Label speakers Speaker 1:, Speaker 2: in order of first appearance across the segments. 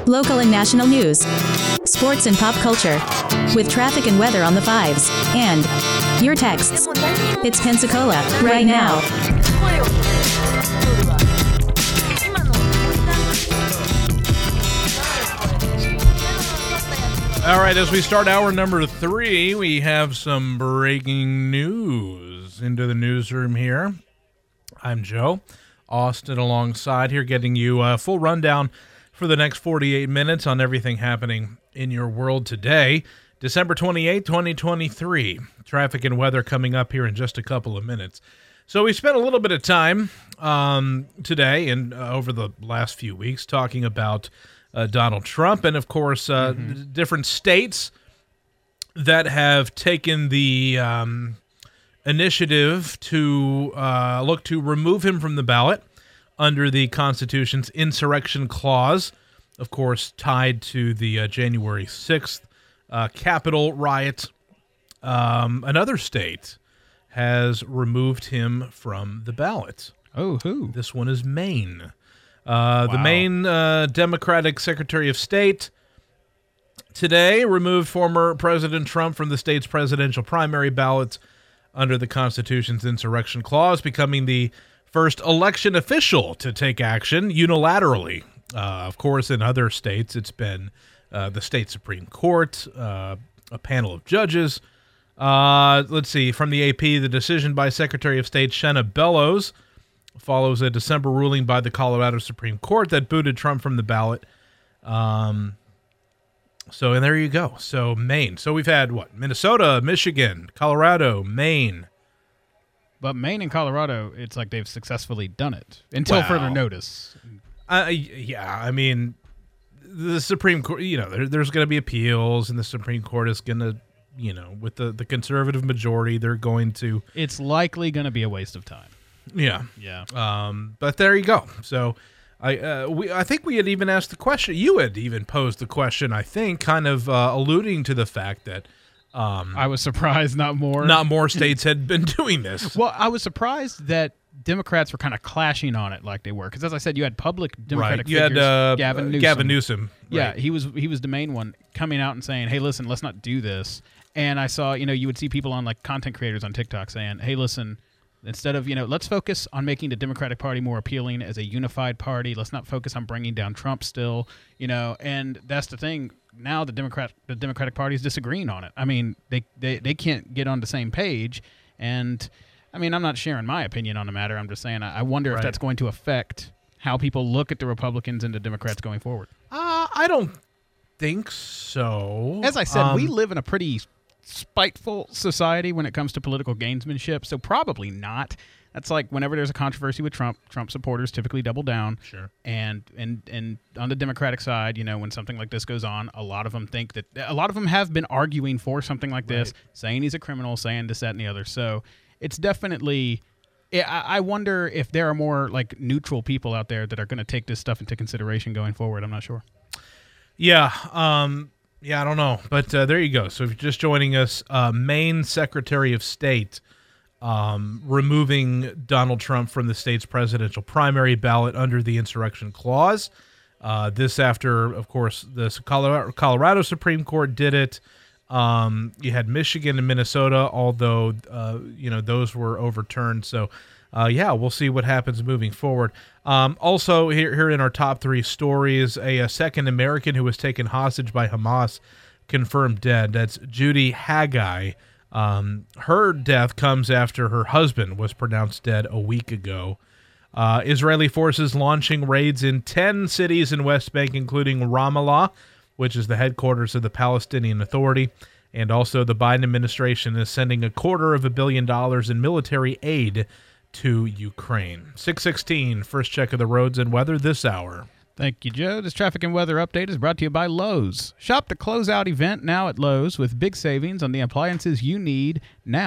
Speaker 1: local and national news, sports and pop culture, with traffic and weather on the fives, and your texts. It's Pensacola, right now.
Speaker 2: All right, as we start hour number 3, we have some breaking news into the newsroom here. I'm Joe. Austin alongside here, getting you a full rundown for the next 48 minutes on everything happening in your world today. December 28, 2023. Traffic and weather coming up here in just a couple of minutes. So we spent a little bit of time today and over the last few weeks talking about Donald Trump and, of course, different states that have taken the initiative to look to remove him from the ballot under the Constitution's insurrection clause, of course, tied to the January 6th Capitol riot. Another state has removed him from the ballot.
Speaker 3: Oh, who?
Speaker 2: This one is Maine. The Maine Democratic Secretary of State today removed former President Trump from the state's presidential primary ballots under the Constitution's insurrection clause, becoming the first election official to take action unilaterally. Of course, in other states, it's been the state Supreme Court, a panel of judges. Let's see, from the AP, the decision by Secretary of State Shenna Bellows follows a December ruling by the Colorado Supreme Court that booted Trump from the ballot. And there you go. So Maine. So we've had Minnesota, Michigan, Colorado, Maine.
Speaker 3: But Maine and Colorado, it's like they've successfully done it until further notice.
Speaker 2: Yeah, I mean, the Supreme Court, there's going to be appeals, and the Supreme Court is going to, with the conservative majority, they're going to.
Speaker 3: It's likely going to be a waste of time.
Speaker 2: Yeah.
Speaker 3: Yeah.
Speaker 2: But there you go. So I think we had even asked the question. You had even posed the question, I think, kind of alluding to the fact that
Speaker 3: I was surprised not more
Speaker 2: states had been doing this.
Speaker 3: Well, I was surprised that Democrats were kind of clashing on it like they were. Because as I said, you had public Democratic figures.
Speaker 2: You had
Speaker 3: Gavin Newsom.
Speaker 2: Right.
Speaker 3: Yeah, he was the main one coming out and saying, hey, listen, let's not do this. And I saw, you would see people on like content creators on TikTok saying, hey, listen, instead of, let's focus on making the Democratic Party more appealing as a unified party. Let's not focus on bringing down Trump still, and that's the thing. Now the Democratic Party is disagreeing on it. I mean, they can't get on the same page. And, I mean, I'm not sharing my opinion on the matter. I'm just saying I wonder if that's going to affect how people look at the Republicans and the Democrats going forward.
Speaker 2: I don't think so.
Speaker 3: As I said, we live in a pretty spiteful society when it comes to political gamesmanship, so probably not. That's like whenever there's a controversy with Trump supporters typically double down.
Speaker 2: Sure.
Speaker 3: And on the Democratic side, when something like this goes on, a lot of them have been arguing for something like this, saying he's a criminal, saying this, that, and the other. So it's definitely. I wonder if there are more like neutral people out there that are going to take this stuff into consideration going forward. I'm not sure.
Speaker 2: Yeah. Yeah, I don't know, but there you go. So if you're just joining us, Maine Secretary of State removing Donald Trump from the state's presidential primary ballot under the insurrection clause. This after, of course, the Colorado Supreme Court did it. You had Michigan and Minnesota, although, those were overturned. So, we'll see what happens moving forward. Also, here in our top 3 stories, a second American who was taken hostage by Hamas confirmed dead. That's Judy Haggai. Her death comes after her husband was pronounced dead a week ago. Israeli forces launching raids in 10 cities in West Bank, including Ramallah, which is the headquarters of the Palestinian Authority. And also the Biden administration is sending $250 million in military aid to Ukraine. 6:16, first check of the roads and weather this hour.
Speaker 3: Thank you, Joe. This traffic and weather update is brought to you by Lowe's. Shop the closeout event now at Lowe's with big savings on the appliances you need now.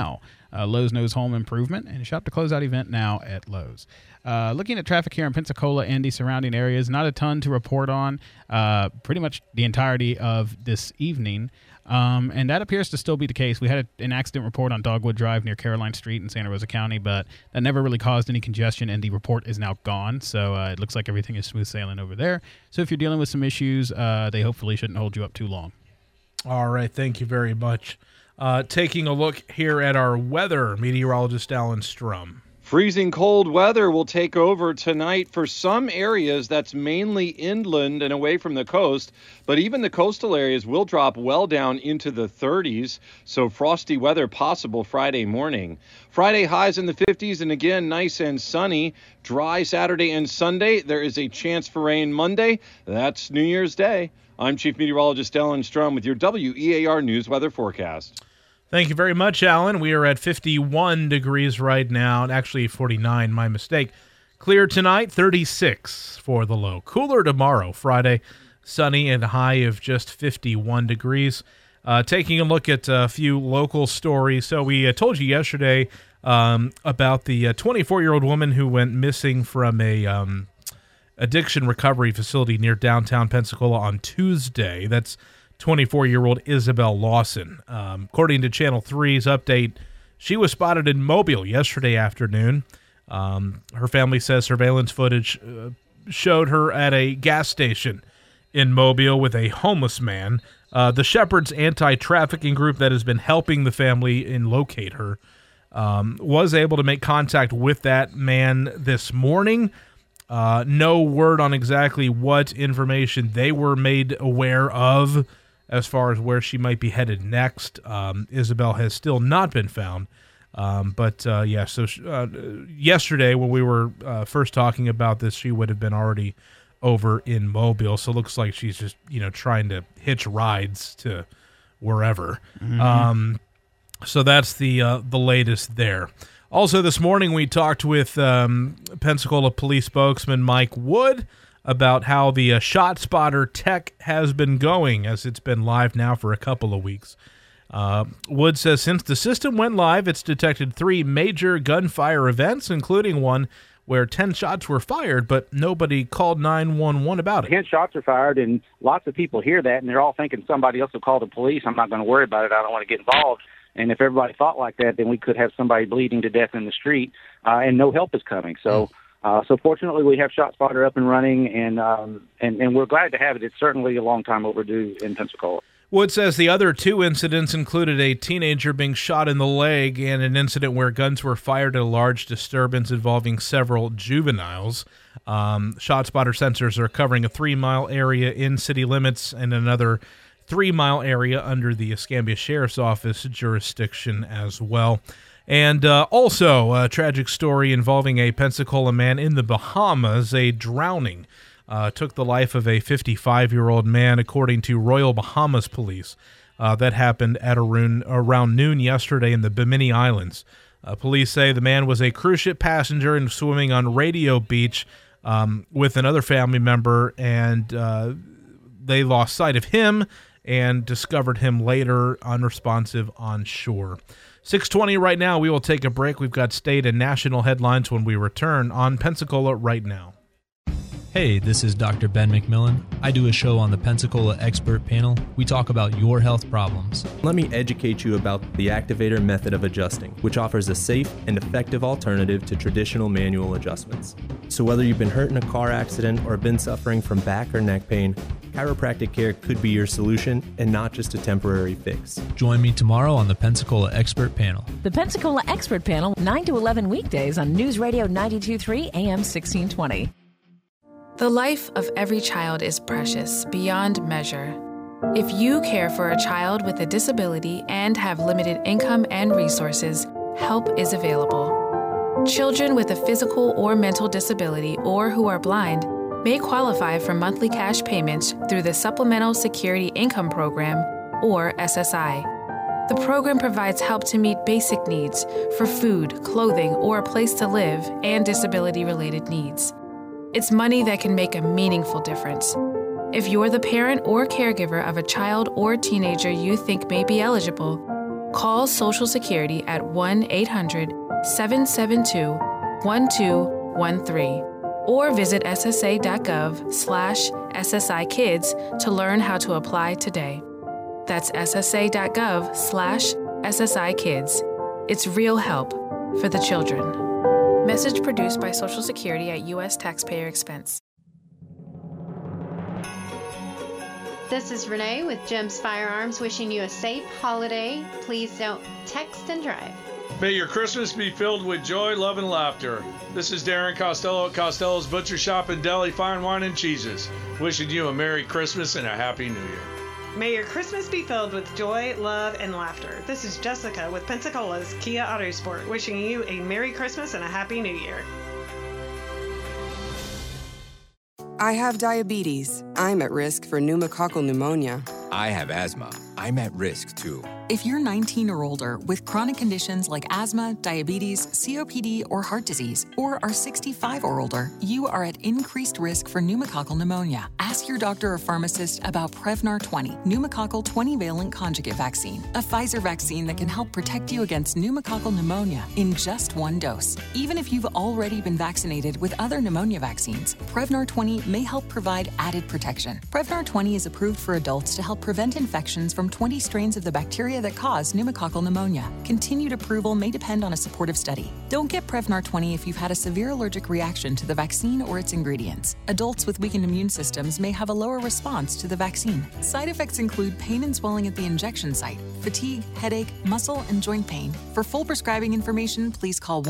Speaker 3: Lowe's knows home improvement, and shop to closeout event now at Lowe's. Looking at traffic here in Pensacola and the surrounding areas, not a ton to report on pretty much the entirety of this evening. And that appears to still be the case. We had an accident report on Dogwood Drive near Caroline Street in Santa Rosa County, but that never really caused any congestion, and the report is now gone. So it looks like everything is smooth sailing over there. So if you're dealing with some issues, they hopefully shouldn't hold you up too long.
Speaker 2: All right. Thank you very much. Taking a look here at our weather, meteorologist Alan Strum.
Speaker 4: Freezing cold weather will take over tonight for some areas. That's mainly inland and away from the coast, but even the coastal areas will drop well down into the 30s, so frosty weather possible Friday morning. Friday highs in the 50s, and again, nice and sunny. Dry Saturday and Sunday. There is a chance for rain Monday. That's New Year's Day. I'm Chief Meteorologist Alan Strum with your WEAR News Weather Forecast.
Speaker 2: Thank you very much, Alan. We are at 51 degrees right now, and actually 49, my mistake. Clear tonight, 36 for the low. Cooler tomorrow, Friday, sunny and high of just 51 degrees. Taking a look at a few local stories. So we told you yesterday about the 24-year-old woman who went missing from a addiction recovery facility near downtown Pensacola on Tuesday. That's 24-year-old Isabel Lawson. According to Channel 3's update, she was spotted in Mobile yesterday afternoon. Her family says surveillance footage showed her at a gas station in Mobile with a homeless man. The Shepherd's anti-trafficking group that has been helping the family and locate her was able to make contact with that man this morning. No word on exactly what information they were made aware of as far as where she might be headed next. Isabel has still not been found. Yesterday when we were first talking about this, she would have been already over in Mobile. So it looks like she's just, trying to hitch rides to wherever. Mm-hmm. So that's the latest there. Also this morning we talked with Pensacola police spokesman Mike Wood about how the ShotSpotter tech has been going, as it's been live now for a couple of weeks. Wood says since the system went live, it's detected 3 major gunfire events, including one where 10 shots were fired, but nobody called 911 about it.
Speaker 5: 10 shots are fired, and lots of people hear that, and they're all thinking somebody else will call the police. I'm not going to worry about it. I don't want to get involved. And if everybody thought like that, then we could have somebody bleeding to death in the street, and no help is coming. So fortunately, we have ShotSpotter up and running, and we're glad to have it. It's certainly a long time overdue in Pensacola.
Speaker 2: Wood says the other 2 incidents included a teenager being shot in the leg and an incident where guns were fired at a large disturbance involving several juveniles. ShotSpotter sensors are covering a 3-mile area in city limits and another 3-mile area under the Escambia Sheriff's Office jurisdiction as well. And also a tragic story involving a Pensacola man in the Bahamas. A drowning took the life of a 55-year-old man, according to Royal Bahamas Police. That happened at around noon yesterday in the Bimini Islands. Police say the man was a cruise ship passenger and swimming on Radio Beach with another family member, and they lost sight of him and discovered him later unresponsive on shore. 6:20 right now. We will take a break. We've got state and national headlines when we return on Pensacola Right Now.
Speaker 6: Hey, this is Dr. Ben McMillan. I do a show on the Pensacola Expert Panel. We talk about your health problems.
Speaker 7: Let me educate you about the Activator method of adjusting, which offers a safe and effective alternative to traditional manual adjustments. So whether you've been hurt in a car accident or been suffering from back or neck pain, chiropractic care could be your solution and not just a temporary fix.
Speaker 6: Join me tomorrow on the Pensacola Expert Panel.
Speaker 8: The Pensacola Expert Panel, 9 to 11 weekdays on News Radio 92.3 AM 1620.
Speaker 9: The life of every child is precious, beyond measure. If you care for a child with a disability and have limited income and resources, help is available. Children with a physical or mental disability or who are blind may qualify for monthly cash payments through the Supplemental Security Income Program, or SSI. The program provides help to meet basic needs for food, clothing, or a place to live, and disability-related needs. It's money that can make a meaningful difference. If you're the parent or caregiver of a child or teenager you think may be eligible, call Social Security at 1-800-772-1213 or visit ssa.gov/SSI-Kids to learn how to apply today. That's ssa.gov/SSI-Kids. It's real help for the children. Message produced by Social Security at U.S. taxpayer expense.
Speaker 10: This is Renee with Jim's Firearms wishing you a safe holiday. Please don't text and drive.
Speaker 11: May your Christmas be filled with joy, love, and laughter. This is Darren Costello at Costello's Butcher Shop and Deli, Fine Wine and Cheeses, wishing you a Merry Christmas and a Happy New Year.
Speaker 12: May your Christmas be filled with joy, love, and laughter. This is Jessica with Pensacola's Kia Autosport, wishing you a Merry Christmas and a Happy New Year.
Speaker 13: I have diabetes. I'm at risk for pneumococcal pneumonia.
Speaker 14: I have asthma. I'm at risk too.
Speaker 15: If you're 19 or older with chronic conditions like asthma, diabetes, COPD, or heart disease, or are 65 or older, you are at increased risk for pneumococcal pneumonia. Ask your doctor or pharmacist about Prevnar 20, pneumococcal 20-valent conjugate vaccine, a Pfizer vaccine that can help protect you against pneumococcal pneumonia in just one dose. Even if you've already been vaccinated with other pneumonia vaccines, Prevnar 20 may help provide added protection. Prevnar 20 is approved for adults to help prevent infections from 20 strains of the bacteria that cause pneumococcal pneumonia. Continued approval may depend on a supportive study. Don't get Prevnar 20 if you've had a severe allergic reaction to the vaccine or its ingredients. Adults with weakened immune systems may have a lower response to the vaccine. Side effects include pain and swelling at the injection site, fatigue, headache, muscle, and joint pain. For full prescribing information, please call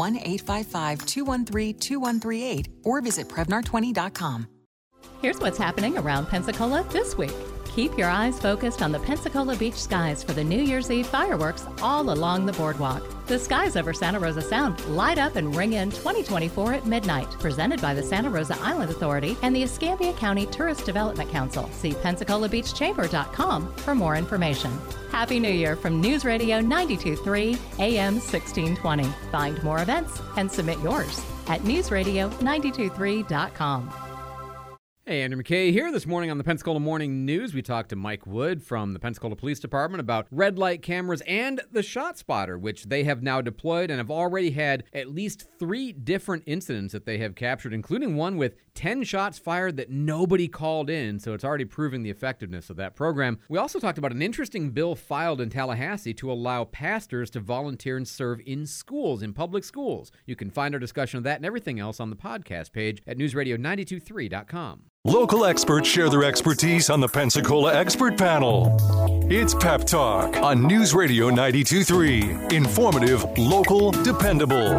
Speaker 15: 1-855-213-2138 or visit Prevnar20.com.
Speaker 8: Here's what's happening around Pensacola this week. Keep your eyes focused on the Pensacola beach skies for the New Year's Eve fireworks all along the boardwalk. The skies over Santa Rosa Sound light up and ring in 2024 at midnight. Presented by the Santa Rosa Island Authority and the Escambia County Tourist Development Council. See PensacolaBeachChamber.com for more information. Happy New Year from News Radio 92.3 AM 1620. Find more events and submit yours at newsradio923.com.
Speaker 16: Hey, Andrew McKay here. This morning on the Pensacola Morning News, we talked to Mike Wood from the Pensacola Police Department about red light cameras and the Shot Spotter, which they have now deployed and have already had at least 3 different incidents that they have captured, including one with 10 shots fired that nobody called in, so it's already proving the effectiveness of that program. We also talked about an interesting bill filed in Tallahassee to allow pastors to volunteer and serve in schools, in public schools. You can find our discussion of that and everything else on the podcast page at newsradio923.com.
Speaker 17: Local experts share their expertise on the Pensacola Expert Panel. It's Pep Talk on News Radio 92.3. Informative, local, dependable.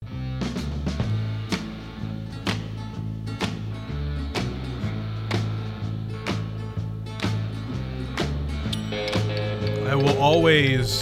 Speaker 2: I will always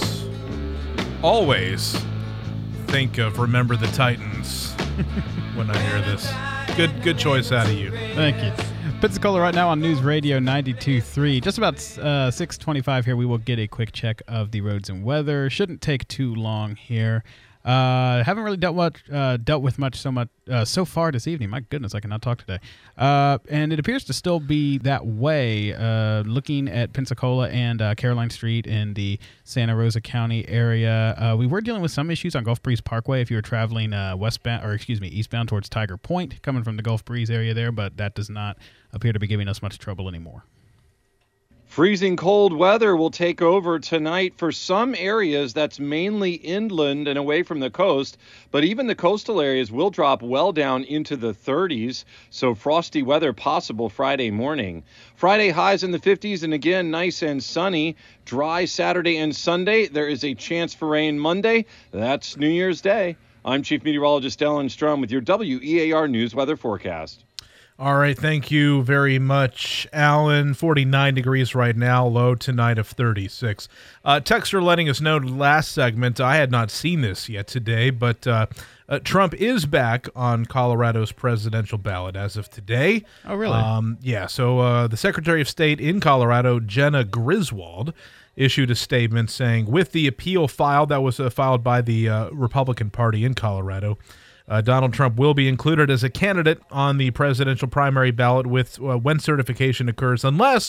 Speaker 2: think of Remember the Titans when I hear this. Good choice out of you.
Speaker 3: Thank you. Pensacola right now on News Radio 92.3. Just about 6:25 here. We will get a quick check of the roads and weather. Shouldn't take too long here. Haven't really dealt with much so far this evening. My goodness, I cannot talk today. And it appears to still be that way. Looking at Pensacola and Caroline Street in the Santa Rosa County area, we were dealing with some issues on Gulf Breeze Parkway if you were traveling eastbound towards Tiger Point, coming from the Gulf Breeze area there. But that does not appear to be giving us much trouble anymore.
Speaker 4: Freezing cold weather will take over tonight for some areas. That's mainly inland and away from the coast, but even the coastal areas will drop well down into the 30s, so frosty weather possible Friday morning. Friday highs in the 50s, and again, nice and sunny. Dry Saturday and Sunday. There is a chance for rain Monday. That's New Year's Day. I'm Chief Meteorologist Ellen Strum with your WEAR News Weather Forecast.
Speaker 2: All right, thank you very much, Alan. 49 degrees right now, low tonight of 36. Texter letting us know last segment, I had not seen this yet today, but Trump is back on Colorado's presidential ballot as of today.
Speaker 3: Oh, really?
Speaker 2: So the Secretary of State in Colorado, Jenna Griswold, issued a statement saying, with the appeal filed, that was filed by the Republican Party in Colorado, Donald Trump will be included as a candidate on the presidential primary ballot when certification occurs, unless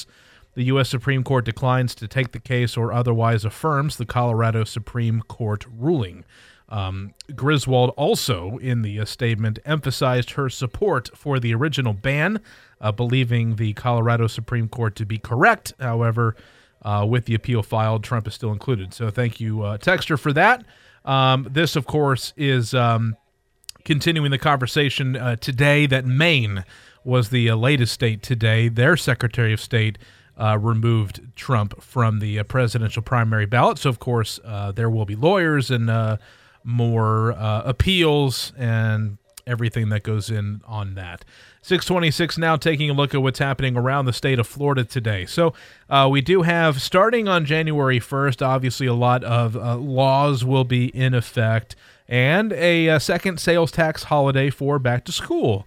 Speaker 2: the U.S. Supreme Court declines to take the case or otherwise affirms the Colorado Supreme Court ruling. Griswold also, in the statement, emphasized her support for the original ban, believing the Colorado Supreme Court to be correct. However, with the appeal filed, Trump is still included. So thank you, Texter, for that. This, of course, is continuing the conversation today that Maine was the latest state today. Their Secretary of State removed Trump from the presidential primary ballot. So, of course, there will be lawyers and more appeals and everything that goes in on that. 626 now, taking a look at what's happening around the state of Florida today. So we do have, starting on January 1st, obviously a lot of laws will be in effect, and a second sales tax holiday for back to school.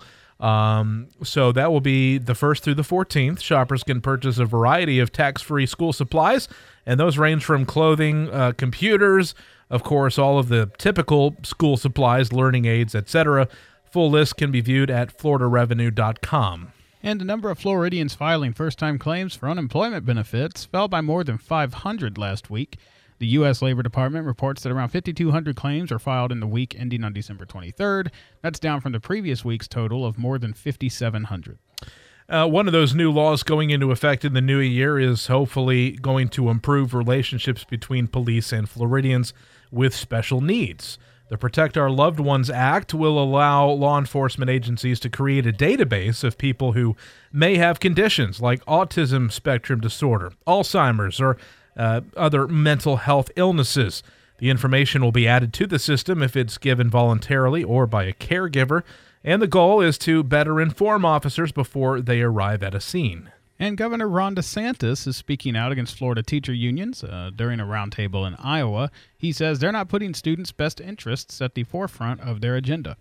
Speaker 2: So that will be the 1st through the 14th. Shoppers can purchase a variety of tax-free school supplies, and those range from clothing, computers, of course, all of the typical school supplies, learning aids, etc. Full list can be viewed at floridarevenue.com.
Speaker 3: And the number of Floridians filing first-time claims for unemployment benefits fell by more than 500 last week. The U.S. Labor Department reports that around 5,200 claims are filed in the week ending on December 23rd. That's down from the previous week's total of more than 5,700.
Speaker 2: One of those new laws going into effect in the new year is hopefully going to improve relationships between police and Floridians with special needs. The Protect Our Loved Ones Act will allow law enforcement agencies to create a database of people who may have conditions like autism spectrum disorder, Alzheimer's, or other mental health illnesses. The information will be added to the system if it's given voluntarily or by a caregiver, and the goal is to better inform officers before they arrive at a scene.
Speaker 3: And Governor Ron DeSantis is speaking out against Florida teacher unions during a roundtable in Iowa. He says they're not putting students' best interests at the forefront of their agenda.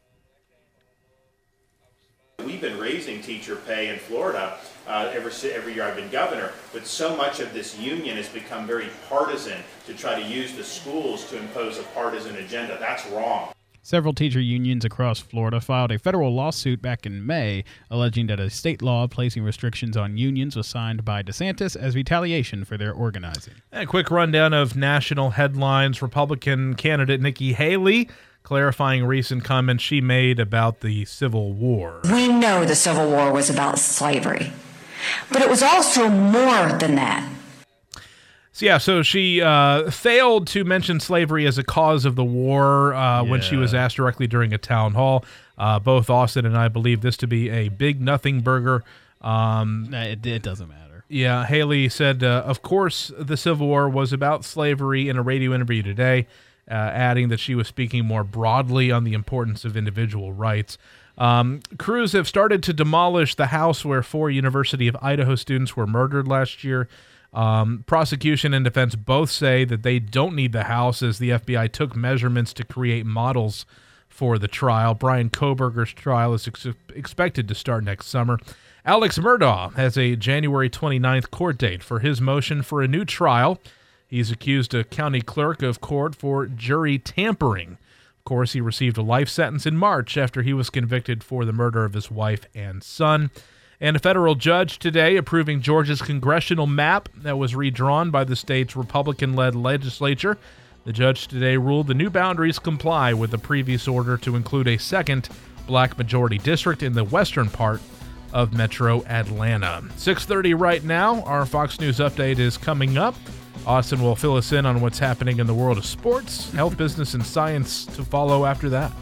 Speaker 18: We've been raising teacher pay in Florida every year I've been governor, but so much of this union has become very partisan to try to use the schools to impose a partisan agenda. That's wrong.
Speaker 3: Several teacher unions across Florida filed a federal lawsuit back in May, alleging that a state law placing restrictions on unions was signed by DeSantis as retaliation for their organizing.
Speaker 2: A quick rundown of national headlines. Republican candidate Nikki Haley clarifying recent comments she made about the Civil War.
Speaker 19: We know the Civil War was about slavery, but it was also more than that.
Speaker 2: So she failed to mention slavery as a cause of the war when she was asked directly during a town hall. Both Austin and I believe this to be a big nothing burger.
Speaker 3: It doesn't matter.
Speaker 2: Yeah, Haley said, of course, the Civil War was about slavery in a radio interview today, adding that she was speaking more broadly on the importance of individual rights. Crews have started to demolish the house where 4 University of Idaho students were murdered last year. Prosecution and defense both say that they don't need the house as the FBI took measurements to create models for the trial. Brian Kohberger's trial is expected to start next summer. Alex Murdaugh has a January 29th court date for his motion for a new trial. He's accused a county clerk of court for jury tampering. Of course, he received a life sentence in March after he was convicted for the murder of his wife and son. And a federal judge today approving Georgia's congressional map that was redrawn by the state's Republican-led legislature. The judge today ruled the new boundaries comply with the previous order to include a second black majority district in the western part of Metro Atlanta. 6:30 right now. Our Fox News update is coming up. Austin will fill us in on what's happening in the world of sports, health, business, and science to follow after that.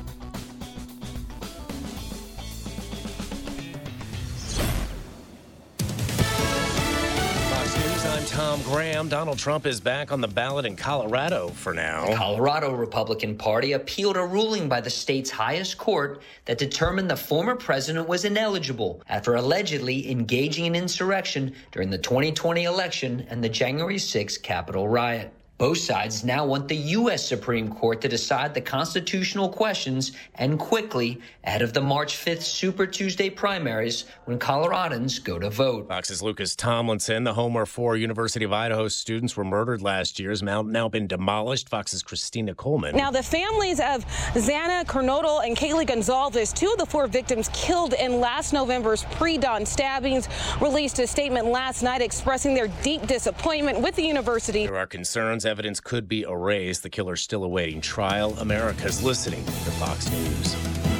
Speaker 20: Tom Graham. Donald Trump is back on the ballot in Colorado for now.
Speaker 21: The Colorado Republican Party appealed a ruling by the state's highest court that determined the former president was ineligible after allegedly engaging in insurrection during the 2020 election and the January 6th Capitol riot. Both sides now want the U.S. Supreme Court to decide the constitutional questions, and quickly, ahead of the March 5th Super Tuesday primaries when Coloradans go to vote.
Speaker 20: Fox's Lucas Tomlinson, the home where 4 University of Idaho students were murdered last year, has now been demolished. Fox's Christina Coleman.
Speaker 1: Now, the families of Xana Kernodle and Kaylee Gonzalez, 2 of the 4 victims killed in last November's pre-dawn stabbings, released a statement last night expressing their deep disappointment with the university.
Speaker 20: There are concerns evidence could be erased. The killer's still awaiting trial. America's listening to Fox News.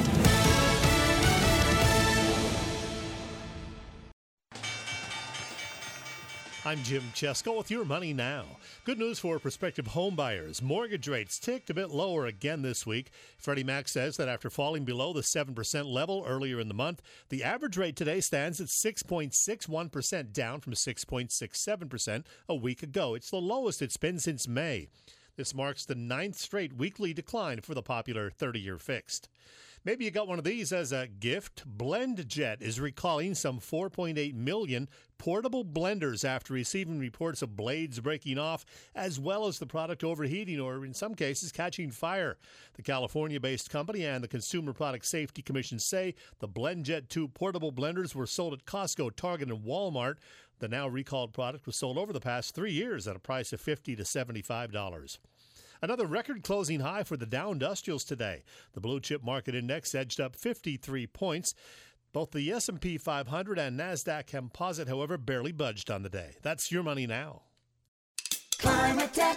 Speaker 22: I'm Jim Chesko with your Money Now. Good news for prospective home buyers. Mortgage rates ticked a bit lower again this week. Freddie Mac says that after falling below the 7% level earlier in the month, the average rate today stands at 6.61%, down from 6.67% a week ago. It's the lowest it's been since May. This marks the 9th straight weekly decline for the popular 30-year fixed. Maybe you got one of these as a gift. BlendJet is recalling some 4.8 million portable blenders after receiving reports of blades breaking off, as well as the product overheating or, in some cases, catching fire. The California-based company and the Consumer Product Safety Commission say the BlendJet 2 portable blenders were sold at Costco, Target, and Walmart. The now recalled product was sold over the past 3 years at a price of $50 to $75. Another record-closing high for the Dow Industrials today. The blue chip market index edged up 53 points. Both the S&P 500 and NASDAQ Composite, however, barely budged on the day. That's your Money Now.
Speaker 23: Climate Tech,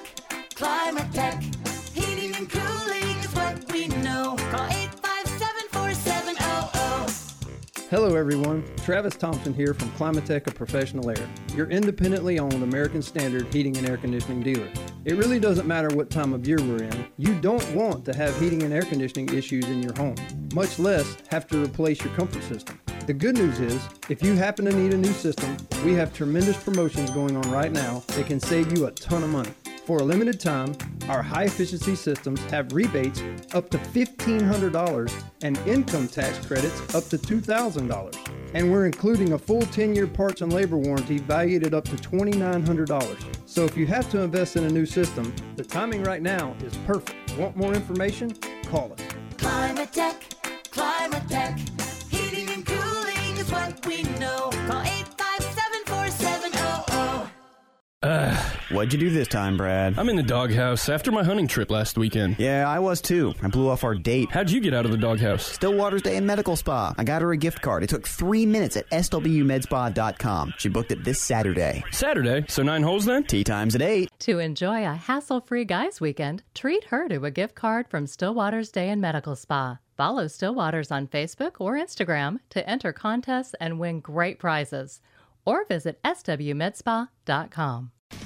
Speaker 23: heating and cooling is what we know. Call 857-4700.
Speaker 24: Hello everyone, Travis Thompson here from Climatech of Professional Air, your independently owned American Standard heating and air conditioning dealer. It really doesn't matter what time of year we're in. You don't want to have heating and air conditioning issues in your home, much less have to replace your comfort system. The good news is, if you happen to need a new system, we have tremendous promotions going on right now that can save you a ton of money. For a limited time, our high-efficiency systems have rebates up to $1,500 and income tax credits up to $2,000. And we're including a full 10-year parts and labor warranty valued at up to $2,900. So if you have to invest in a new system, the timing right now is perfect. Want more information? Call us.
Speaker 23: Climate Tech, heating and cooling is what we know. Call 857-4700.
Speaker 25: What'd you do this time, Brad?
Speaker 26: I'm in the doghouse after my hunting trip last weekend.
Speaker 25: Yeah, I was too. I blew off our date.
Speaker 26: How'd you get out of the doghouse?
Speaker 25: Stillwater's Day and Medical Spa. I got her a gift card. It took 3 minutes at swmedspa.com. She booked it this Saturday.
Speaker 26: Saturday? So 9 holes then?
Speaker 25: Tea time's at 8.
Speaker 8: To enjoy a hassle-free guys weekend, treat her to a gift card from Stillwater's Day and Medical Spa. Follow Stillwater's on Facebook or Instagram to enter contests and win great prizes. Or visit swmedspa.com.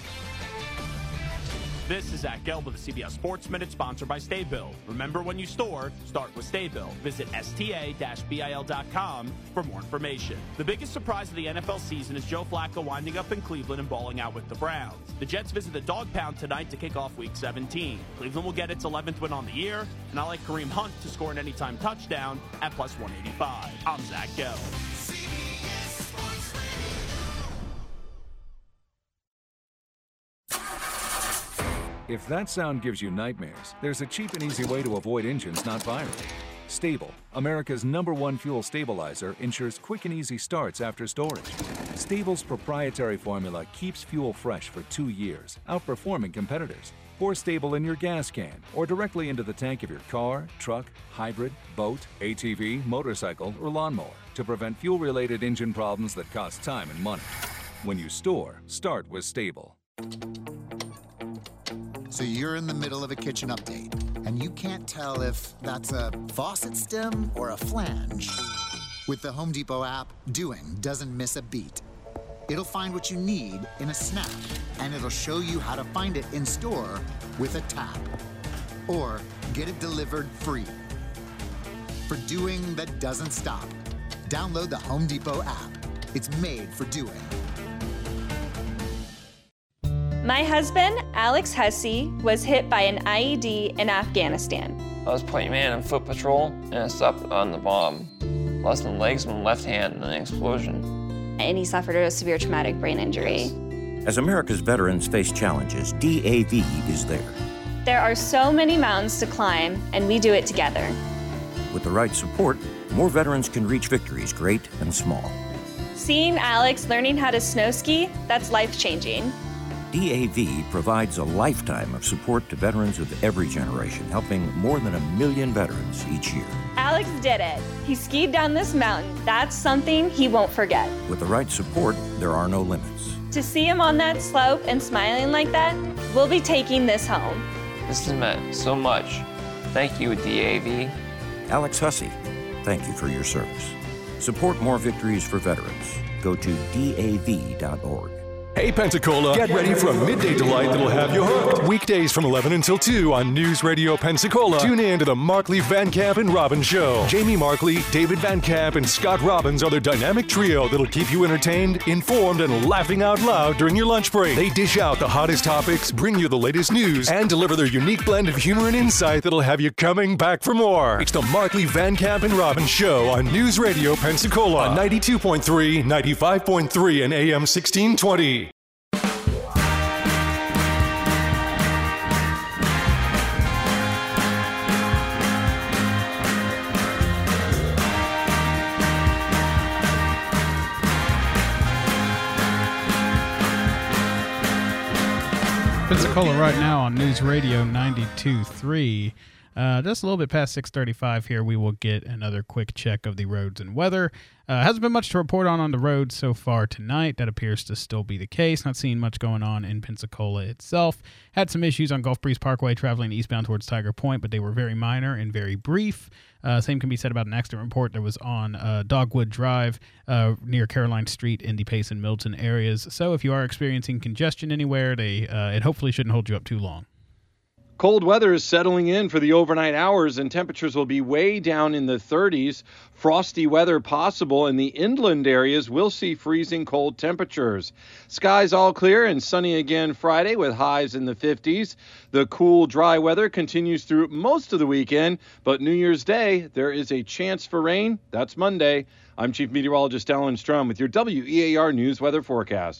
Speaker 27: This is Zach Gelb with the CBS Sports Minute, sponsored by Staybill. Remember, when you store, start with Staybill. Visit sta-bil.com for more information. The biggest surprise of the NFL season is Joe Flacco winding up in Cleveland and balling out with the Browns. The Jets visit the Dog Pound tonight to kick off Week 17. Cleveland will get its 11th win on the year, and I like Kareem Hunt to score an anytime touchdown at plus 185. I'm Zach Gelb.
Speaker 28: If that sound gives you nightmares, there's a cheap and easy way to avoid engines not firing. Stable, America's #1 fuel stabilizer, ensures quick and easy starts after storage. Stable's proprietary formula keeps fuel fresh for 2 years, outperforming competitors. Pour Stable in your gas can or directly into the tank of your car, truck, hybrid, boat, ATV, motorcycle, or lawnmower to prevent fuel-related engine problems that cost time and money. When you store, start with Stable.
Speaker 29: So you're in the middle of a kitchen update, and you can't tell if that's a faucet stem or a flange. With the Home Depot app, doing doesn't miss a beat. It'll find what you need in a snap, and it'll show you how to find it in store with a tap. Or get it delivered free. For doing that doesn't stop, download the Home Depot app. It's made for doing.
Speaker 30: My husband, Alex Hussey, was hit by an IED in Afghanistan.
Speaker 31: I was point man on foot patrol, and I stepped on the bomb. Lost my legs and my left hand in an explosion.
Speaker 30: And he suffered a severe traumatic brain injury.
Speaker 5: As America's veterans face challenges, DAV is there.
Speaker 30: There are so many mountains to climb, and we do it together.
Speaker 5: With the right support, more veterans can reach victories great and small.
Speaker 30: Seeing Alex learning how to snow ski, that's life-changing.
Speaker 5: DAV provides a lifetime of support to veterans of every generation, helping more than 1 million veterans each year.
Speaker 30: Alex did it. He skied down this mountain. That's something he won't forget.
Speaker 5: With the right support, there are no limits.
Speaker 30: To see him on that slope and smiling like that, we'll be taking this home.
Speaker 31: This has meant so much. Thank you, DAV.
Speaker 5: Alex Hussey, thank you for your service. Support more victories for veterans. Go to DAV.org.
Speaker 17: Hey, Pensacola, get ready for a midday delight that'll have you hooked. Weekdays from 11 until 2 on News Radio Pensacola. Tune in to the Markley, Van Camp, and Robbins Show. Jamie Markley, David Van Camp, and Scott Robbins are the dynamic trio that'll keep you entertained, informed, and laughing out loud during your lunch break. They dish out the hottest topics, bring you the latest news, and deliver their unique blend of humor and insight that'll have you coming back for more. It's the Markley, Van Camp, and Robbins Show on News Radio Pensacola on 92.3, 95.3, and AM 1620.
Speaker 3: Pensacola right now on News Radio 92.3. Just a little bit past 6:35 here, we will get another quick check of the roads and weather. Hasn't been much to report on the roads so far tonight. That appears to still be the case. Not seeing much going on in Pensacola itself. Had some issues on Gulf Breeze Parkway traveling eastbound towards Tiger Point, but they were very minor and very brief. Same can be said about an accident report that was on Dogwood Drive near Caroline Street in the Pace and Milton areas. So if you are experiencing congestion anywhere, it hopefully shouldn't hold you up too long.
Speaker 4: Cold weather is settling in for the overnight hours, and temperatures will be way down in the 30s. Frosty weather possible in the inland areas. We'll see freezing cold temperatures. Skies all clear and sunny again Friday with highs in the 50s. The cool, dry weather continues through most of the weekend, but New Year's Day, there is a chance for rain. That's Monday. I'm Chief Meteorologist Alan Strum with your WEAR News Weather Forecast.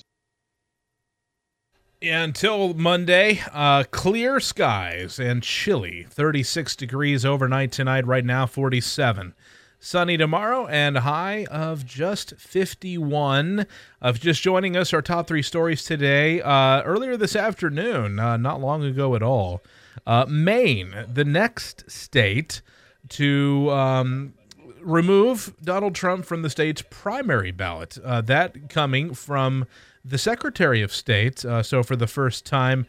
Speaker 2: Until Monday, clear skies and chilly. 36 degrees overnight tonight, right now 47. Sunny tomorrow and a high of just 51. Of just joining us, our top three stories today. Earlier this afternoon, not long ago at all, Maine, the next state to remove Donald Trump from the state's primary ballot. That coming from the Secretary of State. So for the first time,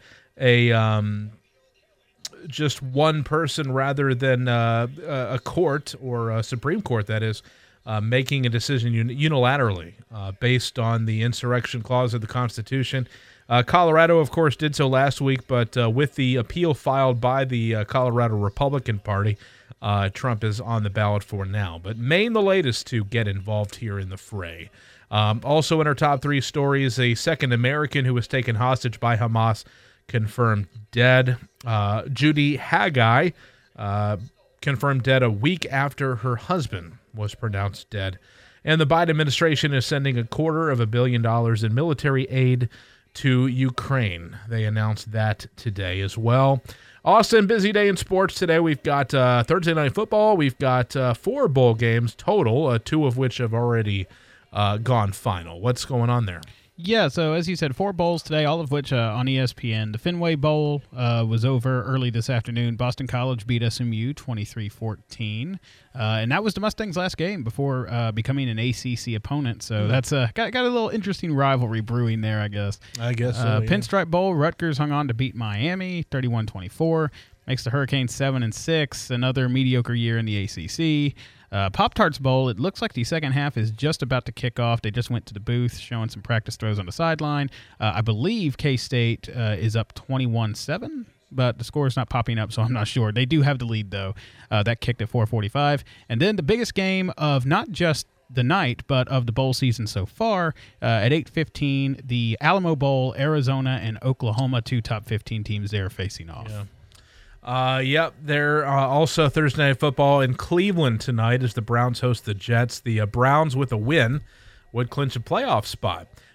Speaker 2: just one person rather than a court or a Supreme Court, that is, making a decision unilaterally based on the insurrection clause of the Constitution. Colorado, of course, did so last week, but with the appeal filed by the Colorado Republican Party, Trump is on the ballot for now. But Maine, the latest to get involved here in the fray. Also in our top three stories, a second American who was taken hostage by Hamas confirmed dead. Judy Haggai confirmed dead a week after her husband was pronounced dead. And the Biden administration is sending $250 million in military aid to Ukraine. They announced that today as well. Austin, busy day in sports today. We've got Thursday Night Football. We've got 4 bowl games total, 2 of which have already gone final. What's going on there?
Speaker 3: Yeah, so as you said, 4 bowls today, all of which on ESPN. The Fenway Bowl was over early this afternoon. Boston College beat SMU 23-14. And that was the Mustangs' last game before becoming an ACC opponent. So that's got a little interesting rivalry brewing there, I guess.
Speaker 2: I guess so, yeah.
Speaker 3: Pinstripe Bowl, Rutgers hung on to beat Miami 31-24. Makes the Hurricanes 7-6, another mediocre year in the ACC. Pop-Tarts Bowl, it looks like the second half is just about to kick off. They just went to the booth showing some practice throws on the sideline. I believe K-State is up 21-7, but the score is not popping up, so I'm not sure. They do have the lead, though. That kicked at 4:45. And then the biggest game of not just the night, but of the bowl season so far, at 8:15, the Alamo Bowl, Arizona and Oklahoma, 2 top 15 teams there facing off.
Speaker 2: Yeah. They're also Thursday Night Football in Cleveland tonight as the Browns host the Jets. The Browns, with a win, would clinch a playoff spot.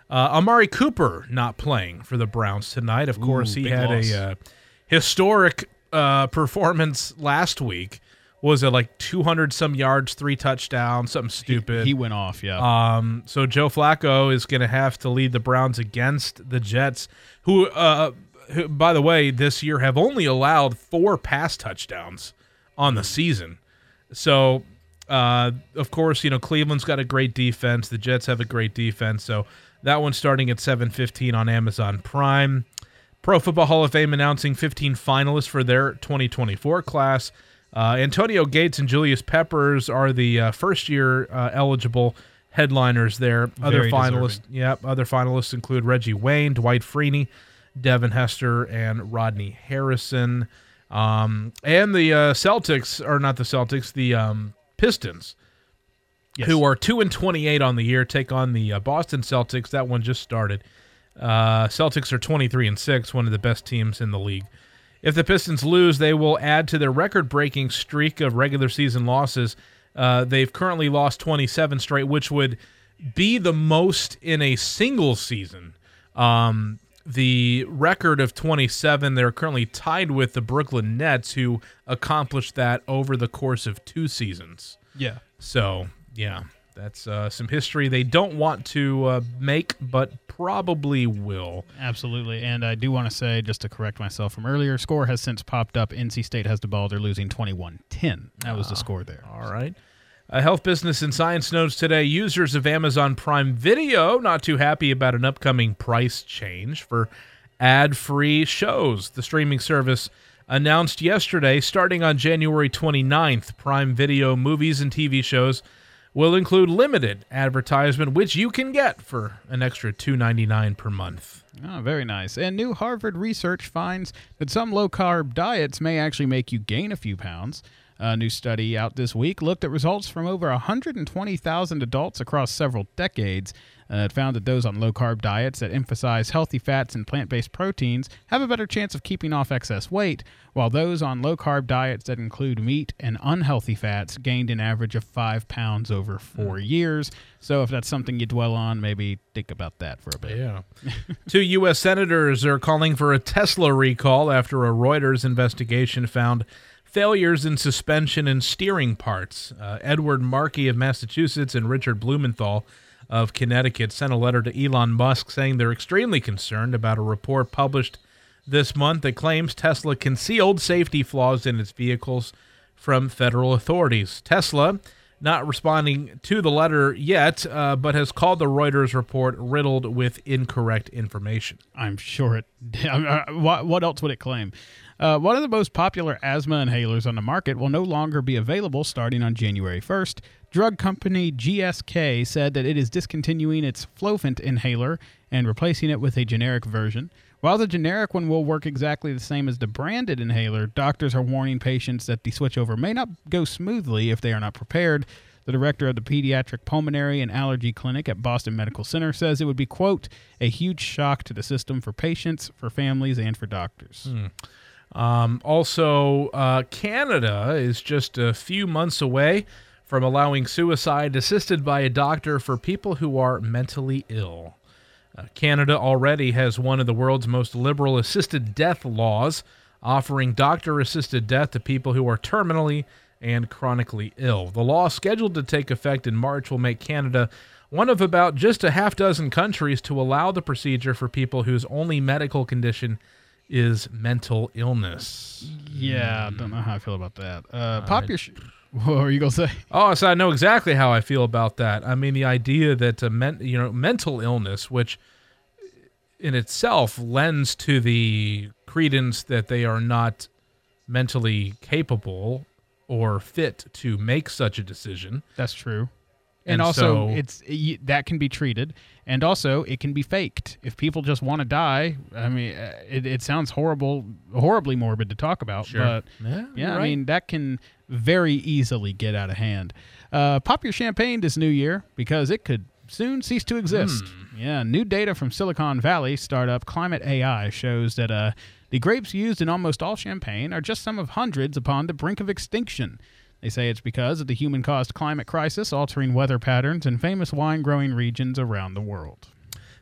Speaker 2: Amari Cooper not playing for the Browns tonight. Of course, he had a historic performance last week. Was it like 200-some yards, 3 touchdowns, something stupid?
Speaker 3: He went off, yeah.
Speaker 2: So Joe Flacco is going to have to lead the Browns against the Jets, who, by the way, this year have only allowed 4 pass touchdowns on the season. So, of course, Cleveland's got a great defense. The Jets have a great defense. So that one's starting at 7:15 on Amazon Prime. Pro Football Hall of Fame announcing 15 finalists for their 2024 class. Antonio Gates and Julius Peppers are the first-year eligible headliners there. Other finalists include Reggie Wayne, Dwight Freeney, Devin Hester, and Rodney Harrison. And the the Pistons, who are 2-28 on the year, take on the Boston Celtics. That one just started. Celtics are 23-6, one of the best teams in the league. If the Pistons lose, they will add to their record-breaking streak of regular season losses. They've currently lost 27 straight, which would be the most in a single season. The record of 27, they're currently tied with the Brooklyn Nets, who accomplished that over the course of 2 seasons.
Speaker 3: Yeah.
Speaker 2: So, yeah, that's some history they don't want to make, but probably will.
Speaker 3: Absolutely. And I do want to say, just to correct myself from earlier, score has since popped up. NC State has the ball. They're losing 21-10. That was the score there.
Speaker 2: All right. Health, Business, and Science notes today, users of Amazon Prime Video not too happy about an upcoming price change for ad-free shows. The streaming service announced yesterday, starting on January 29th, Prime Video movies and TV shows will include limited advertisement, which you can get for an extra $2.99 per month.
Speaker 3: Oh, very nice. And new Harvard research finds that some low-carb diets may actually make you gain a few pounds. A new study out this week looked at results from over 120,000 adults across several decades. It found that those on low-carb diets that emphasize healthy fats and plant-based proteins have a better chance of keeping off excess weight, while those on low-carb diets that include meat and unhealthy fats gained an average of 5 pounds over 4 years. So if that's something you dwell on, maybe think about that for a bit.
Speaker 2: Yeah. 2 U.S. senators are calling for a Tesla recall after a Reuters investigation found failures in suspension and steering parts. Edward Markey of Massachusetts and Richard Blumenthal of Connecticut sent a letter to Elon Musk saying they're extremely concerned about a report published this month that claims Tesla concealed safety flaws in its vehicles from federal authorities. Tesla not responding to the letter yet, but has called the Reuters report riddled with incorrect information.
Speaker 3: I'm sure it... What else would it claim? One of the most popular asthma inhalers on the market will no longer be available starting on January 1st. Drug company GSK said that it is discontinuing its Flofent inhaler and replacing it with a generic version. While the generic one will work exactly the same as the branded inhaler, doctors are warning patients that the switchover may not go smoothly if they are not prepared. The director of the Pediatric Pulmonary and Allergy Clinic at Boston Medical Center says it would be, quote, a huge shock to the system for patients, for families, and for doctors.
Speaker 2: Also, Canada is just a few months away from allowing suicide assisted by a doctor for people who are mentally ill. Canada already has one of the world's most liberal assisted death laws, offering doctor-assisted death to people who are terminally and chronically ill. The law, scheduled to take effect in March, will make Canada one of about just a half dozen countries to allow the procedure for people whose only medical condition is mental illness.
Speaker 3: Yeah, I don't know how I feel about that. What were you going to say?
Speaker 2: Oh, so I know exactly how I feel about that. I mean, the idea that mental illness, which in itself lends to the credence that they are not mentally capable or fit to make such a decision.
Speaker 3: That's true. And also, that can be treated, and also it can be faked. If people just want to die, I mean, it sounds horribly morbid to talk about,
Speaker 2: sure.
Speaker 3: But yeah, I mean, that can very easily get out of hand. Pop your champagne this new year because it could soon cease to exist. Yeah, new data from Silicon Valley startup Climate AI shows that the grapes used in almost all champagne are just some of hundreds upon the brink of extinction. They say it's because of the human-caused climate crisis altering weather patterns in famous wine-growing regions around the world.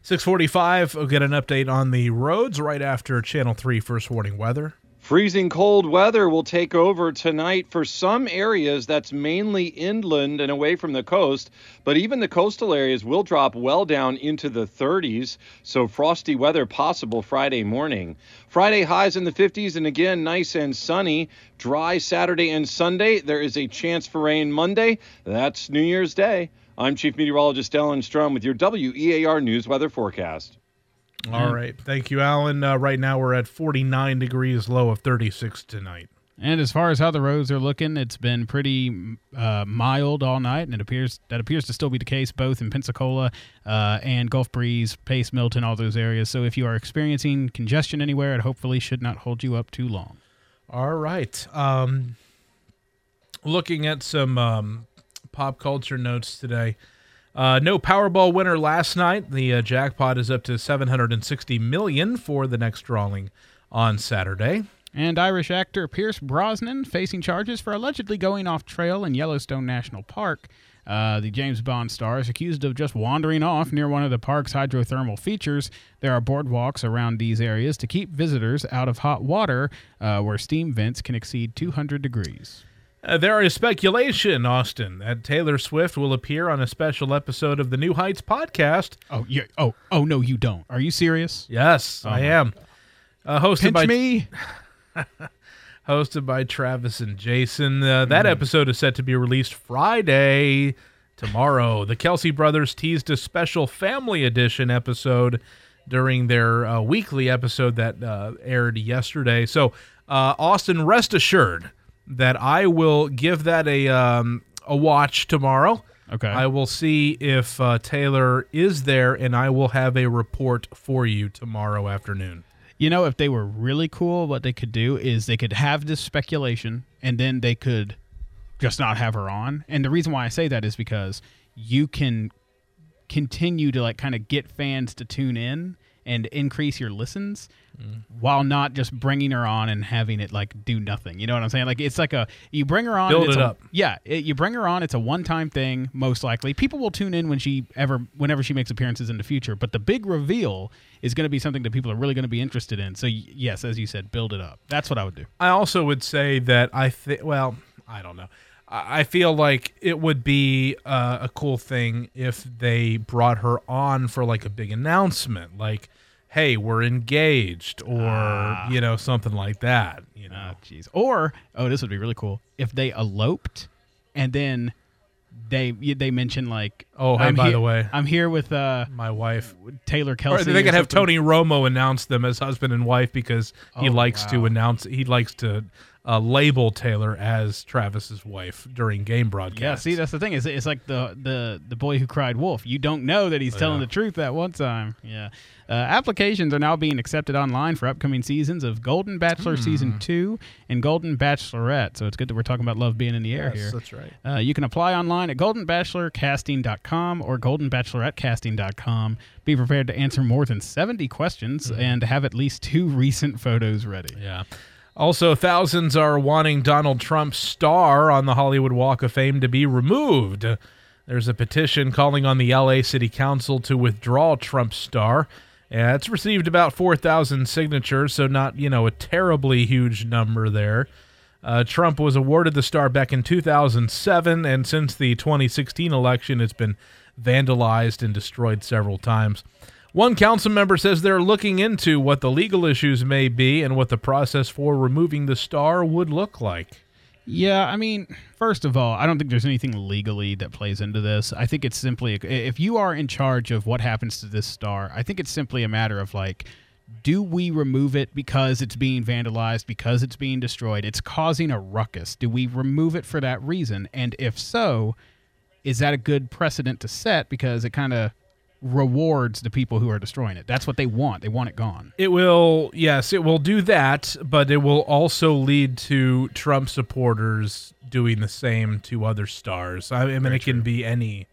Speaker 2: 6:45, we'll get an update on the roads right after Channel 3 First Warning Weather.
Speaker 4: Freezing cold weather will take over tonight for some areas. That's mainly inland and away from the coast, but even the coastal areas will drop well down into the 30s, so frosty weather possible Friday morning. Friday highs in the 50s, and again, nice and sunny. Dry Saturday and Sunday. There is a chance for rain Monday. That's New Year's Day. I'm Chief Meteorologist Alan Strum with your WEAR News Weather Forecast.
Speaker 2: All right. Thank you, Alan. Right now we're at 49 degrees, low of 36 tonight.
Speaker 3: And as far as how the roads are looking, it's been pretty mild all night, and it appears to still be the case both in Pensacola and Gulf Breeze, Pace, Milton, all those areas. So if you are experiencing congestion anywhere, it hopefully should not hold you up too long.
Speaker 2: All right. Looking at some pop culture notes today. No Powerball winner last night. The jackpot is up to $760 million for the next drawing on Saturday.
Speaker 3: And Irish actor Pierce Brosnan facing charges for allegedly going off trail in Yellowstone National Park. The James Bond star is accused of just wandering off near one of the park's hydrothermal features. There are boardwalks around these areas to keep visitors out of hot water where steam vents can exceed 200 degrees.
Speaker 2: There is speculation, Austin, that Taylor Swift will appear on a special episode of the New Heights podcast.
Speaker 3: Oh, yeah. Oh, no, you don't. Are you serious?
Speaker 2: Yes, I am. Hosted
Speaker 3: Pinch me.
Speaker 2: Hosted by Travis and Jason. That episode is set to be released Friday, tomorrow. The Kelsey brothers teased a special family edition episode during their weekly episode that aired yesterday. So, Austin, rest assured that I will give that a watch tomorrow.
Speaker 3: Okay.
Speaker 2: I will see if Taylor is there, and I will have a report for you tomorrow afternoon.
Speaker 3: You know, if they were really cool, what they could do is they could have this speculation, and then they could just not have her on. And the reason why I say that is because you can continue to kind of get fans to tune in and increase your listens while not just bringing her on and having it do nothing. You know what I'm saying? It's like you bring her on.
Speaker 2: Build it up.
Speaker 3: Yeah. You bring her on. It's a one-time thing, most likely. People will tune in whenever she makes appearances in the future. But the big reveal is going to be something that people are really going to be interested in. So yes, as you said, build it up. That's what I would do.
Speaker 2: I also would say that I don't know. I feel like it would be a cool thing if they brought her on for a big announcement, hey, we're engaged, or something like that.
Speaker 3: Jeez. Or this would be really cool if they eloped, and then they mention
Speaker 2: the way,
Speaker 3: I'm here with
Speaker 2: my wife,
Speaker 3: Taylor Kelsey.
Speaker 2: Or they could have Tony Romo announce them as husband and wife because he likes to label Taylor as Travis's wife during game broadcasts.
Speaker 3: Yeah, see, that's the thing. It's like the boy who cried wolf. You don't know that he's telling the truth that one time. Yeah. Applications are now being accepted online for upcoming seasons of Golden Bachelor Season 2 and Golden Bachelorette. So it's good that we're talking about love being in the air here.
Speaker 2: That's right.
Speaker 3: You can apply online at goldenbachelorcasting.com or goldenbachelorettecasting.com. Be prepared to answer more than 70 questions and have at least 2 recent photos ready.
Speaker 2: Yeah. Also, thousands are wanting Donald Trump's star on the Hollywood Walk of Fame to be removed. There's a petition calling on the LA City Council to withdraw Trump's star. It's received about 4,000 signatures, so not, a terribly huge number there. Trump was awarded the star back in 2007, and since the 2016 election, it's been vandalized and destroyed several times. One council member says they're looking into what the legal issues may be and what the process for removing the star would look like.
Speaker 3: Yeah, I mean, first of all, I don't think there's anything legally that plays into this. I think it's simply, if you are in charge of what happens to this star, I think it's simply a matter of do we remove it because it's being vandalized, because it's being destroyed? It's causing a ruckus. Do we remove it for that reason? And if so, is that a good precedent to set because it kind of rewards the people who are destroying it? That's what they want. They want it gone.
Speaker 2: It will do that, but it will also lead to Trump supporters doing the same to other stars. I mean, it can be any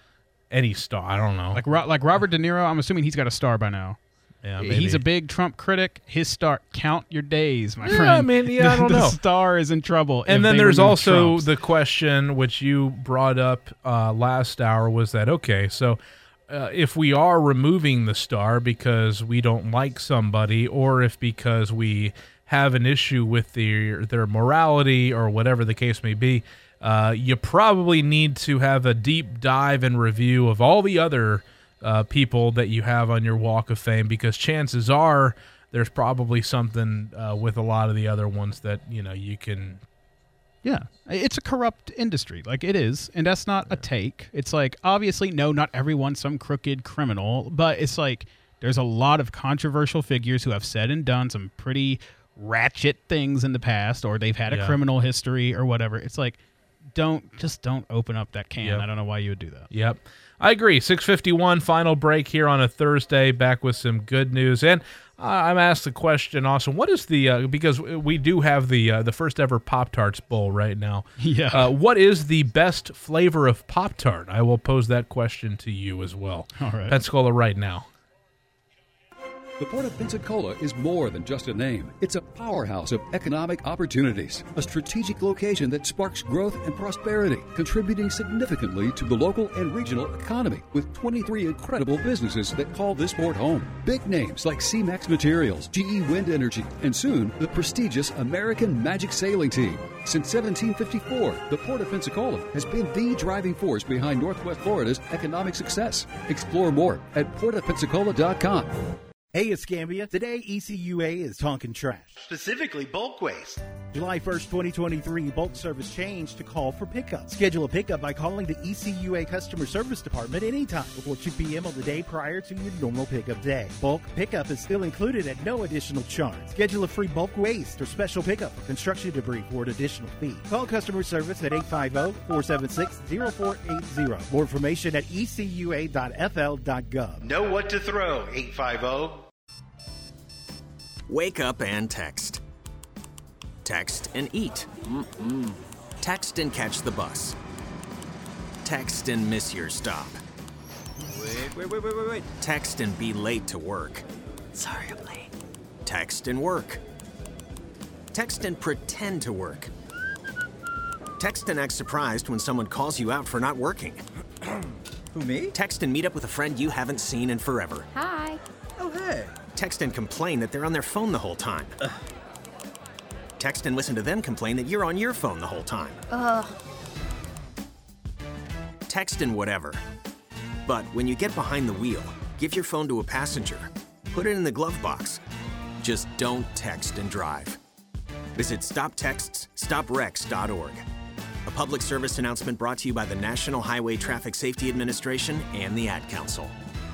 Speaker 2: star. I don't know.
Speaker 3: Like Robert De Niro, I'm assuming he's got a star by now.
Speaker 2: Yeah, maybe.
Speaker 3: He's a big Trump critic. His star, count your days, my friend.
Speaker 2: I mean, I don't know.
Speaker 3: The star is in trouble.
Speaker 2: And then there's also the question, which you brought up last hour, was that, okay, so if we are removing the star because we don't like somebody, or if because we have an issue with their morality or whatever the case may be, you probably need to have a deep dive and review of all the other people that you have on your Walk of Fame, because chances are there's probably something with a lot of the other ones that you can.
Speaker 3: Yeah, it's a corrupt industry, like it is, and that's not a take. It's like, obviously, no, not everyone's some crooked criminal, but it's like there's a lot of controversial figures who have said and done some pretty ratchet things in the past, or they've had a criminal history or whatever. It's like, don't open up that can. I don't know why you would do that.
Speaker 2: Yep. I agree. 6:51, final break here on a Thursday, back with some good news. And I'm asked the question also, what is the, because we do have the first ever Pop-Tarts Bowl right now.
Speaker 3: Yeah.
Speaker 2: What is the best flavor of Pop-Tart? I will pose that question to you as well.
Speaker 3: All right.
Speaker 2: Pensacola right now.
Speaker 6: The Port of Pensacola is more than just a name. It's a powerhouse of economic opportunities, a strategic location that sparks growth and prosperity, contributing significantly to the local and regional economy, with 23 incredible businesses that call this port home. Big names like C-Max Materials, GE Wind Energy, and soon the prestigious American Magic Sailing Team. Since 1754, the Port of Pensacola has been the driving force behind Northwest Florida's economic success. Explore more at portofpensacola.com.
Speaker 7: Hey, it's Escambia. Today, ECUA is talking trash, specifically bulk waste. July 1st, 2023, bulk service changed to call for pickup. Schedule a pickup by calling the ECUA Customer Service Department anytime before 2 p.m. on the day prior to your normal pickup day. Bulk pickup is still included at no additional charge. Schedule a free bulk waste or special pickup for construction debris for an additional fee. Call customer service at 850-476-0480. More information at ecua.fl.gov.
Speaker 9: Know what to throw, 850.
Speaker 10: Wake up and text. Text and eat. Text and catch the bus. Text and miss your stop. Wait. Text and be late to work. Sorry, I'm late. Text and work. Text and pretend to work. Text and act surprised when someone calls you out for not working.
Speaker 9: Who, me?
Speaker 10: Text and meet up with a friend you haven't seen in forever.
Speaker 9: Hi. Oh, hey.
Speaker 10: Text and complain that they're on their phone the whole time. Text and listen to them complain that you're on your phone the whole time. Text and whatever. But when you get behind the wheel, give your phone to a passenger. Put it in the glove box. Just don't text and drive. Visit StopTextsStopWrecks.org. A public service announcement brought to you by the National Highway Traffic Safety Administration and the Ad Council.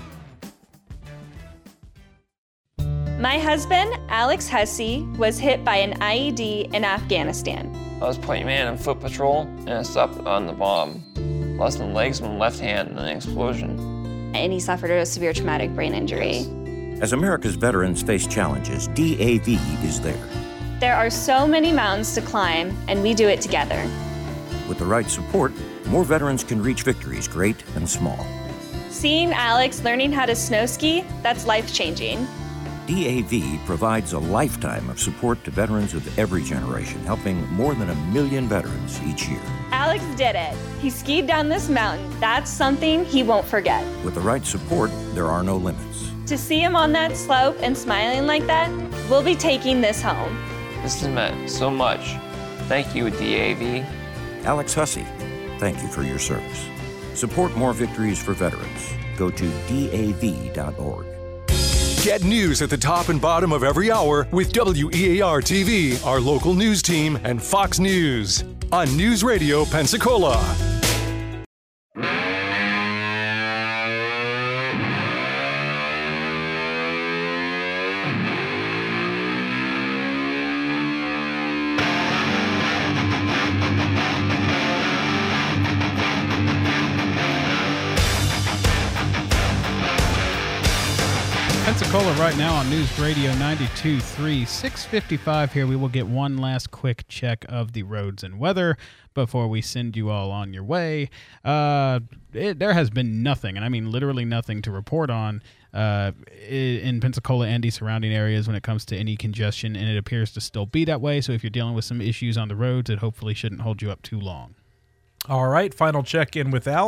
Speaker 30: My husband, Alex Hussey, was hit by an IED in Afghanistan.
Speaker 31: I was point man in foot patrol, and I stopped on the bomb. Lost my legs and my left hand in an explosion.
Speaker 30: And he suffered a severe traumatic brain injury.
Speaker 5: As America's veterans face challenges, DAV is there.
Speaker 30: There are so many mountains to climb, and we do it together.
Speaker 5: With the right support, more veterans can reach victories, great and small.
Speaker 30: Seeing Alex learning how to snow ski, that's life-changing.
Speaker 5: DAV provides a lifetime of support to veterans of every generation, helping more than 1 million veterans each year.
Speaker 30: Alex did it. He skied down this mountain. That's something he won't forget.
Speaker 5: With the right support, there are no limits.
Speaker 30: To see him on that slope and smiling like that, we'll be taking this home.
Speaker 31: This has meant so much. Thank you, DAV.
Speaker 5: Alex Hussey, thank you for your service. Support more victories for veterans. Go to DAV.org.
Speaker 17: Get news at the top and bottom of every hour with WEAR TV, our local news team, and Fox News on News Radio Pensacola.
Speaker 3: Pensacola right now on News Radio 92.3, 6:55 here. We will get one last quick check of the roads and weather before we send you all on your way. There has been nothing, and I mean literally nothing, to report on in Pensacola and the surrounding areas when it comes to any congestion, and it appears to still be that way. So if you're dealing with some issues on the roads, it hopefully shouldn't hold you up too long.
Speaker 2: All right, final check-in with Alan.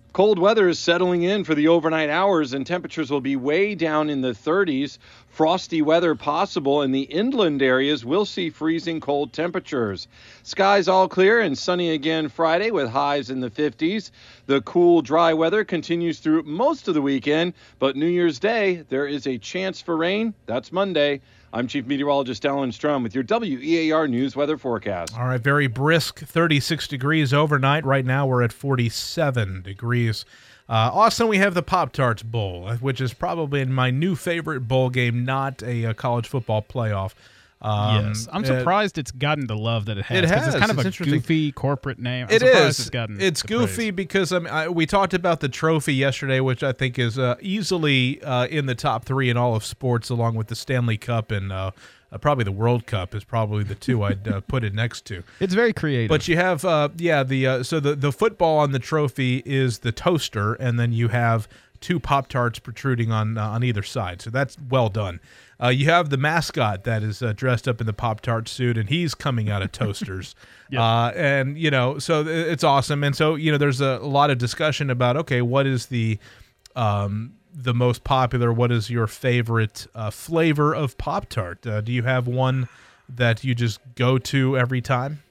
Speaker 4: Cold weather is settling in for the overnight hours, and temperatures will be way down in the 30s. Frosty weather possible in the inland areas. We'll see freezing cold temperatures. Skies all clear and sunny again Friday with highs in the 50s. The cool, dry weather continues through most of the weekend, but New Year's Day, there is a chance for rain. That's Monday. I'm Chief Meteorologist Alan Strum with your WEAR News weather forecast.
Speaker 2: All right, very brisk, 36 degrees overnight. Right now we're at 47 degrees. Austin, we have the Pop-Tarts Bowl, which is probably my new favorite bowl game, not a college football playoff.
Speaker 3: Yes, I'm surprised it's gotten the love that it has.
Speaker 2: It has.
Speaker 3: It's kind of
Speaker 2: It's
Speaker 3: a goofy corporate name. I'm
Speaker 2: It
Speaker 3: surprised
Speaker 2: is.
Speaker 3: It's gotten
Speaker 2: It's
Speaker 3: the
Speaker 2: goofy
Speaker 3: praise.
Speaker 2: because we talked about the trophy yesterday, which I think is easily in the top 3 in all of sports, along with the Stanley Cup and probably the World Cup is probably the 2 I'd put it next to.
Speaker 3: It's very creative.
Speaker 2: But you have, so the football on the trophy is the toaster, and then you have 2 Pop-Tarts protruding on either side. So that's well done. You have the mascot that is dressed up in the Pop-Tart suit, and he's coming out of toasters. And, so it's awesome. And so, there's a lot of discussion about, okay, what is the most popular, what is your favorite flavor of Pop-Tart? Do you have one that you just go to every time?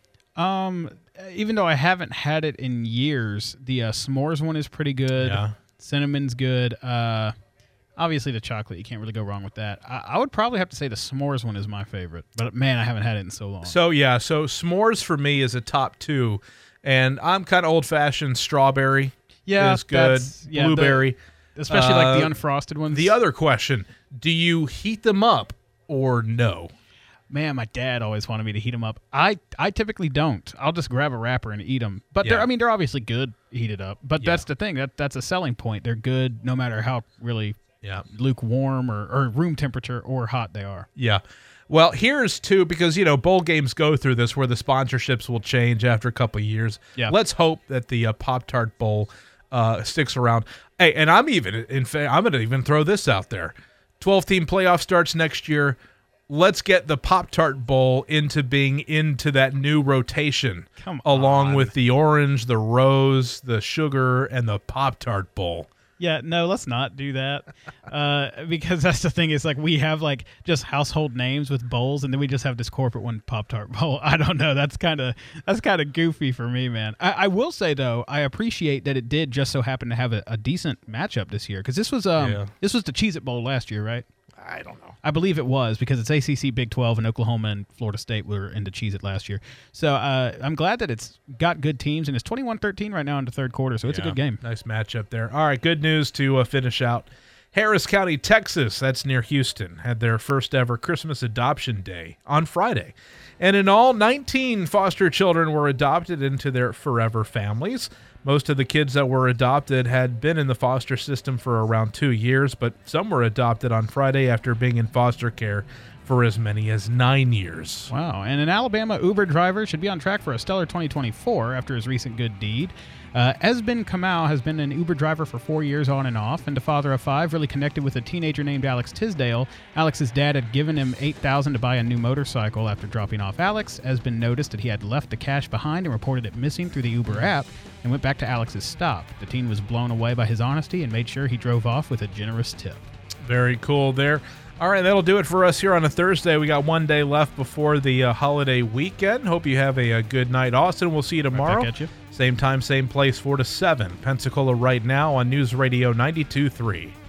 Speaker 3: Even though I haven't had it in years, the s'mores one is pretty good.
Speaker 2: Yeah.
Speaker 3: Cinnamon's good. Obviously, the chocolate, you can't really go wrong with that. I would probably have to say the s'mores one is my favorite. But, man, I haven't had it in so long.
Speaker 2: So s'mores for me is a top 2. And I'm kind of old-fashioned. Strawberry is good. Blueberry.
Speaker 3: Especially like the unfrosted ones.
Speaker 2: The other question, do you heat them up or no?
Speaker 3: Man, my dad always wanted me to heat them up. I typically don't. I'll just grab a wrapper and eat them. But they're obviously good heated up. But that's the thing. That's a selling point. They're good no matter how really lukewarm or room temperature or hot they are.
Speaker 2: Yeah. Well, here's 2, because, bowl games go through this where the sponsorships will change after a couple of years.
Speaker 3: Yeah.
Speaker 2: Let's hope that the Pop-Tart Bowl sticks around. Hey, and I'm going to even throw this out there. 12-team playoff starts next year. Let's get the Pop-Tart Bowl into that new rotation. Along with the orange, the rose, the sugar, and the Pop-Tart Bowl.
Speaker 3: Yeah, no, let's not do that. Because that's the thing is like we have like just household names with bowls, and then we just have this corporate one, Pop-Tart Bowl. I don't know. That's kind of goofy for me, man. I will say though, I appreciate that it did just so happen to have a decent matchup this year, because this was the Cheez-It Bowl last year, right?
Speaker 2: I don't know.
Speaker 3: I believe it was, because it's ACC, Big 12, and Oklahoma and Florida State were into Cheez-It last year. So I'm glad that it's got good teams, and it's 21-13 right now in the third quarter, so it's a good game.
Speaker 2: Nice matchup there. All right, good news to finish out. Harris County, Texas, that's near Houston, had their first ever Christmas Adoption Day on Friday. And in all, 19 foster children were adopted into their forever families. Most of the kids that were adopted had been in the foster system for around 2 years, but some were adopted on Friday after being in foster care for as many as 9 years.
Speaker 3: Wow. And an Alabama Uber driver should be on track for a stellar 2024 after his recent good deed. Esben Kamau has been an Uber driver for 4 years on and off, and a father of 5, really connected with a teenager named Alex Tisdale. Alex's dad had given him $8,000 to buy a new motorcycle after dropping off Alex. Esben noticed that he had left the cash behind and reported it missing through the Uber app and went back to Alex's stop. The teen was blown away by his honesty and made sure he drove off with a generous tip.
Speaker 2: Very cool there. All right, that'll do it for us here on a Thursday. We got 1 day left before the holiday weekend. Hope you have a good night. Austin, we'll see you tomorrow.
Speaker 3: Right back at you.
Speaker 2: Same time, same place, 4 to 7. Pensacola right now on News Radio 92.3.